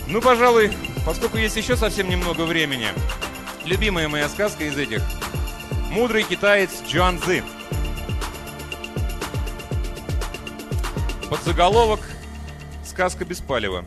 Ну, пожалуй, поскольку есть еще совсем немного времени, любимая моя сказка из этих. Мудрый китаец Чжуанцзы. Подзаголовок «Сказка без палева».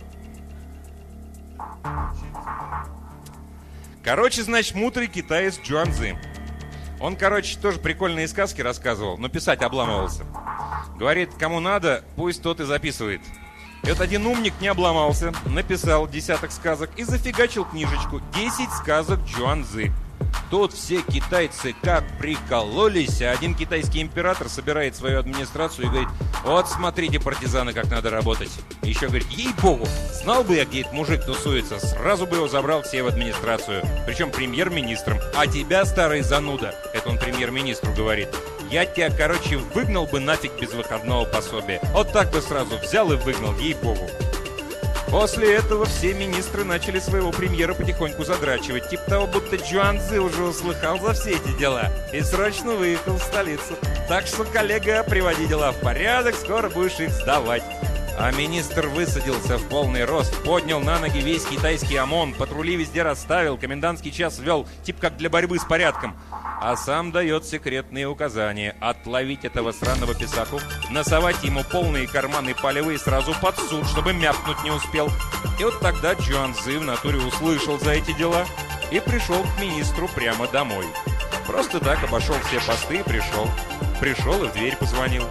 Короче, значит, мудрый китаец Чжуанцзы. Он, короче, тоже прикольные сказки рассказывал, но писать обламывался. Говорит, кому надо, пусть тот и записывает. И вот один умник не обломался, написал десяток сказок и зафигачил книжечку «10 сказок Чжуанцзы». Тут все китайцы как прикололись, а один китайский император собирает свою администрацию и говорит: вот смотрите, партизаны, как надо работать. И еще говорит: ей-богу, знал бы я, где этот мужик тусуется, сразу бы его забрал все в администрацию, причем премьер-министром. А тебя, старый зануда, это он премьер-министру говорит, я тебя, короче, выгнал бы нафиг без выходного пособия. Вот так бы сразу взял и выгнал, ей-богу. После этого все министры начали своего премьера потихоньку задрачивать. Типа того, будто Чжуанцзы уже услыхал за все эти дела и срочно выехал в столицу. Так что, коллега, приводи дела в порядок, скоро будешь их сдавать. А министр высадился в полный рост, поднял на ноги весь китайский ОМОН, патрули везде расставил, комендантский час ввел, типа как для борьбы с порядком. А сам дает секретные указания: отловить этого сраного писаку, носовать ему полные карманы палевые сразу под суд, чтобы мяпнуть не успел. И вот тогда Чжуанцзы в натуре услышал за эти дела и пришел к министру прямо домой. Просто так обошел все посты и пришел. Пришел и в дверь позвонил.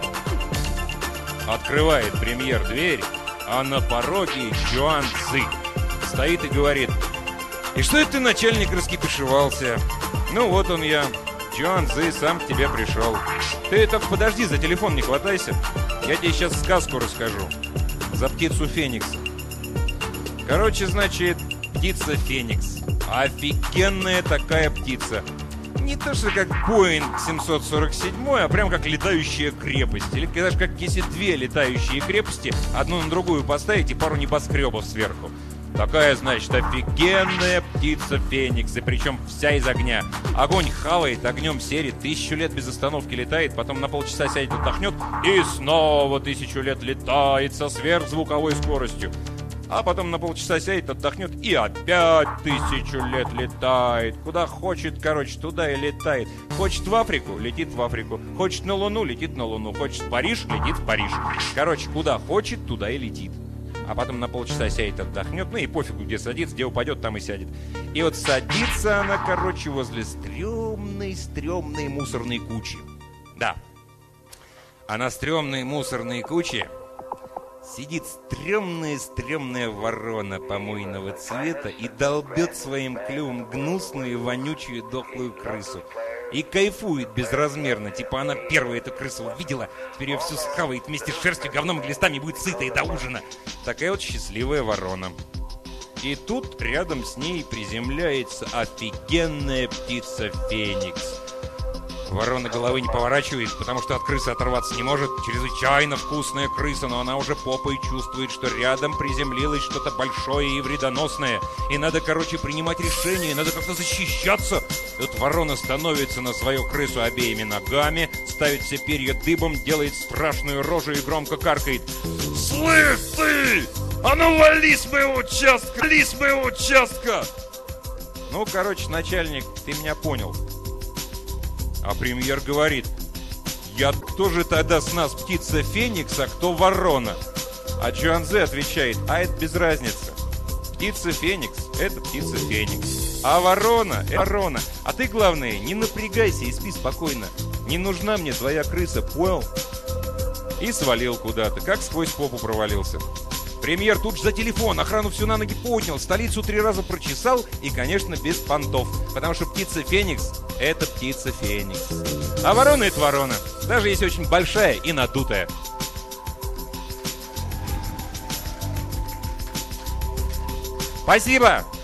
Открывает премьер дверь, а на пороге Чжуанцзы стоит и говорит: «И что это ты, начальник, раскипишевался? Ну вот он я, Чжуанцзы, сам к тебе пришел. Ты только подожди, за телефон не хватайся. Я тебе сейчас сказку расскажу. За птицу Феникс. Короче, значит, птица Феникс. Офигенная такая птица. Не то, что как Боинг 747, а прям как летающая крепость. Или даже как если две летающие крепости одну на другую поставить и пару небоскребов сверху. Такая, значит, офигенная птица Феникс, и причем вся из огня. Огонь хавает, огнем серит, 1000 лет без остановки летает, потом на полчаса сядет, отдохнет, и снова 1000 лет летает со сверхзвуковой скоростью. А потом на полчаса сядет, отдохнет, и опять 1000 лет летает. Куда хочет, короче, туда и летает. Хочет в Африку, летит в Африку. Хочет на Луну, летит на Луну. Хочет в Париж, летит в Париж. Короче, куда хочет, туда и летит. А потом на полчаса сядет, отдохнет, ну и пофигу, где садится, где упадет, там и сядет. И вот садится она, короче, возле стрёмной мусорной кучи. Да. А на стрёмной мусорной куче сидит стрёмная ворона помойного цвета и долбет своим клювом гнусную, вонючую, дохлую крысу. И кайфует безразмерно, типа она первая эту крысу увидела, теперь ее всю схавает вместе с шерстью, говном и глистами, будет сыта и до ужина. Такая вот счастливая ворона. И тут рядом с ней приземляется офигенная птица Феникс. Ворона головы не поворачивает, потому что от крысы оторваться не может. Чрезвычайно вкусная крыса, но она уже попой чувствует, что рядом приземлилось что-то большое и вредоносное. И надо, короче, принимать решение, надо как-то защищаться. Тут ворона становится на свою крысу обеими ногами, ставит все перья дыбом, делает страшную рожу и громко каркает: «Слышь ты! А ну вали с моего участка! Вали с моего участка!» Ну, короче, начальник, ты меня понял. А премьер говорит: кто же тогда с нас птица Феникс, а кто ворона? А Чжуанцзы отвечает: а это без разницы. Птица Феникс – это птица Феникс. А ворона – это ворона. А ты, главное, не напрягайся и спи спокойно. Не нужна мне твоя крыса, понял? И свалил куда-то, как сквозь попу провалился. Премьер тут же за телефон, охрану всю на ноги поднял, столицу 3 раза прочесал и, конечно, без понтов. Потому что птица Феникс – это птица Феникс. А ворона – это ворона, даже если очень большая и надутая. Спасибо!